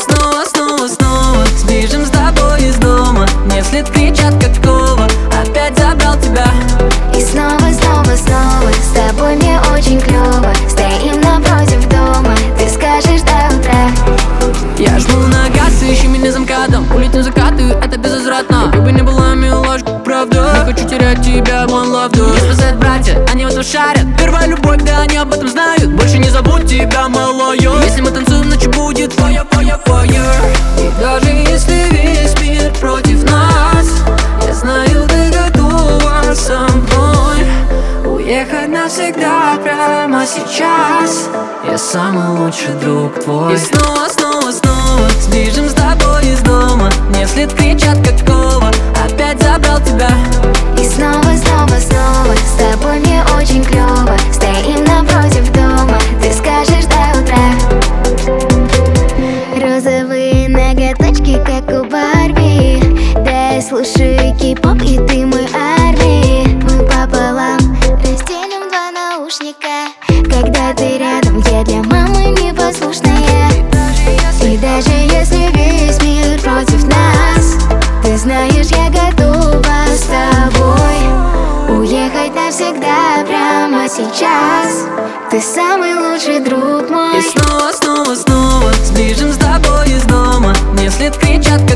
снова, снова, снова сбежим с тобой из дома. Мне вслед кричат как Вова: опять забрал тебя. И снова, снова, снова с тобой мне очень клёво. Стоим напротив дома, ты скажешь до утра. Я жму на газ, ищи меня за МКАДом. Улетим закаты, это безвозвратно. Какой бы ни была милашка, правда. Не хочу терять тебя, one love, да. Меня спасают братья, они в этом шарят. Первая любовь, да, они об этом знают. Больше не забудь тебя, малая. Если мы танцуем, ночь будет fire, fire, fire. И даже если весь мир против нас, я знаю, ты готова со мной уехать навсегда прямо сейчас. Я самый лучший друг твой. И снова, снова, снова сбежим с тобой из дома. Мне вслед кричат как Вова: опять забрал тебя. И снова, снова, снова с тобой мне очень клёво. Стоим напротив дома, ты скажешь до утра. Розовые ноготочки, как у Барби. Да, я слушаю кей-поп, и ты мой армии. Мы пополам разделим два наушника. Когда ты рядом, я для мамы непослушная. И даже если весь мир против нас, ты знаешь, я готова с тобой уехать навсегда прямо сейчас. Ты самый лучший друг мой. И снова, снова, снова сбежим с тобой из дома. Мне вслед кричат